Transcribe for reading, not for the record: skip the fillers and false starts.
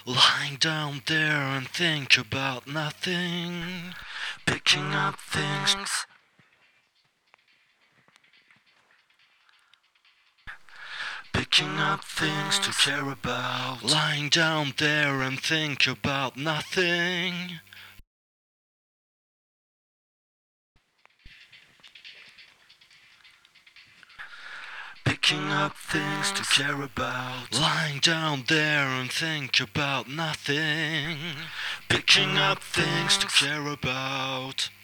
Lying down there and think about nothing. Picking up things. Picking up things to care about. Lying down there and think about nothing. Picking up things to care about. Lying down there and think about nothing. Picking up things to care about.